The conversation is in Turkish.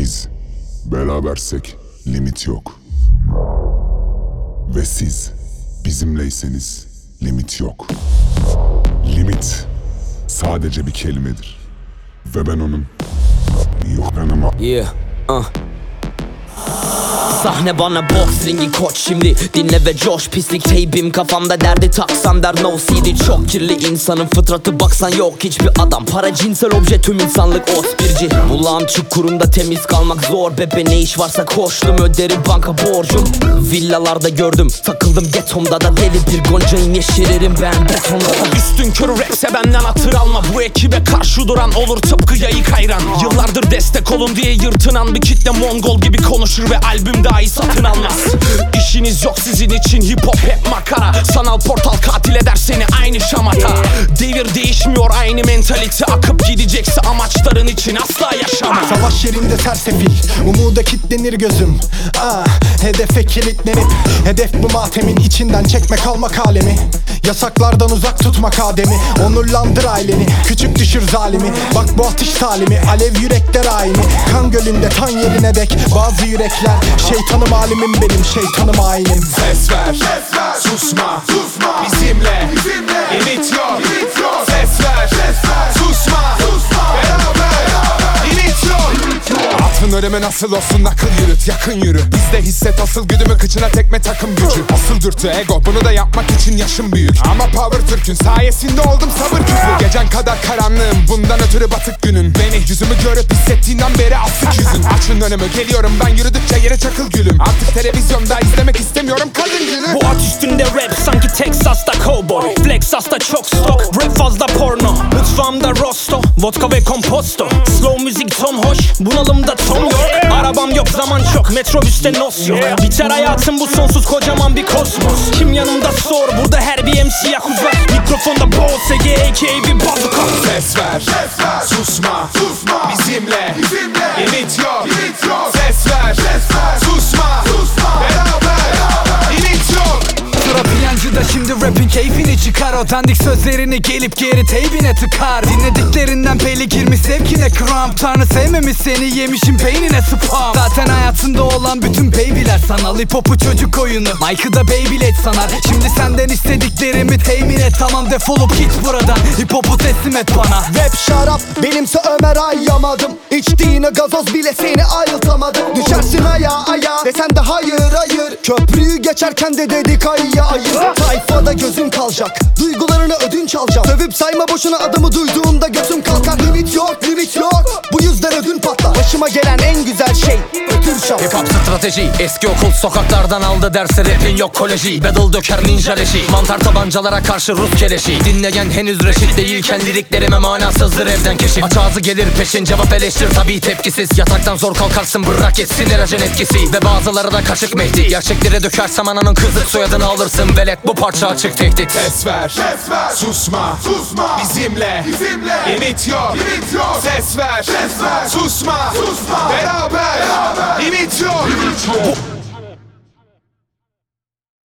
Biz berabersek limit yok. Ve siz bizimleyseniz limit yok. Limit sadece bir kelimedir. Ve ben onun yok yanıma. Sahne bana boks ringi koç şimdi. Dinle ve coş, pislik teybim kafamda, derdi taksan der no CD. Çok kirli insanın fıtratı, baksan yok hiçbir adam. Para cinsel obje, tüm insanlık ospirci. Bulağım çukurunda temiz kalmak zor. Bebe ne iş varsa koştum, öderim banka borcum. Villalarda gördüm, takıldım getomda da. Deli bir goncayım, yeşeririm ben betonlara. Üstün körü rapse benden hatır alma. Bu ekibe karşı duran olur tıpkı yayık hayran. Yıllardır destek olun diye yırtınan bir kitle Mongol gibi konuşur ve albüm dahi satın almaz. İşiniz yok sizin için, hip hop hep makara. Sanal portal katil eder seni aynı şamata. Devir değişmiyor, aynı mentalite. Akıp gidecekse amaçların için asla yaşama. Savaş yerinde sersefil, umuda kilitlenir gözüm. Hedefe kilitlenip, hedef bu matemin içinden çekmek almak alemi. Yasaklardan uzak tutmak ademi, onurlandır aileni, küçük düşür zalimi. Bak bu atış talimi, alev yürekler haini. Kan gölünde tan yerine dek bazı yürekler. Şeytanım alimim benim, şeytanım ainim. Ses ver, susma, bizimle, limit yok. Ses ver, susma, beraber, limit yok. Atın ölümü nasıl olsun, akıl yürüt, yakın yürü. Bizde hisset asıl güdümü, kıçına tekme takım gücü. Asıl dürtü ego, bunu da yapmak için yaşım büyük. Ama power Türk'ün sayesinde oldum sabır küflü. Gecen kadar karanlığım, bundan ötürü batık günün. Beni yüzümü görüp hissettiğinden beri asık yüzün. Açın önümü, geliyorum ben yürüdükçe yere çakıl gülüm. Artık televizyonda izlemek istemiyorum kadın günü. Bu at üstünde rap sanki Texas'ta cowboy. Flexas'ta çok stok, rap fazla porno. Mutfağımda rosto, vodka ve komposto. Slow müzik ton hoş, bunalımda ton yok. Arabam yok, zaman çok, metrobüste nos yok. Biter hayatım bu sonsuz kocaman bir kosmos. Kim yanımda sor, burada her bir MC yakuza. Mikrofonda Boğaz Ege a.k.a. bir bazuka. Ses ver, susma, bizimle, limit yok. Ses ver, susma, beraber, limit yok. Sıra piyancıda şimdi rapin keyfini çıkar. O dandik sözlerini gelip geri teybine tıkar. Dinlediklerinden belli girmiş zevkine kramp. Tanrı sevmemiş seni, yemişim beynine spam. Zaten hayatında olan bütün babyler sanal. Hip hop'u çocuk oyunu, Mike'ı da Beyblade sanar. Şimdi senden istediklerimi temin et, tamam defolup git buradan. Hip hop'u teslim et bana. Rap şarap, benimse Ömer ayamadım. İçtiğine gazoz bile seni ayıltamadım. Düşersin ayağa desen de hayır. Köprüyü geçerken de dedik ayıya ayır. Tayfada gözüm kalacak, duygularını ödünç alacağım. Sövüp sayma boşuna adımı duyduğumda gözüm kalkar. Limit yok, bu yüzden ödün patlar. Başıma gelen en güzel şey ödün şans. Hip hop strateji, eski okul sokaklardan aldı dersi. Rapin yok koleji, battle döker ninja leşi. Mantar tabancalara karşı Rus keleşi. Dinleyen henüz reşit değilken liriklerime manasızdır evden keşif. Aç ağzı gelir peşin, cevap eleştir tabii tepkisiz. Yataktan zor kalkarsın, bırak etsin eracın etkisi. Ve bazıları da kaşık Mehdi. Gerçekleri dökersem ananın kızı soyadını alırsın. Velet bu parça açık tehdit. Ses ver, susma, bizimle, limit yok. Ses ver, susma, beraber, limit yok.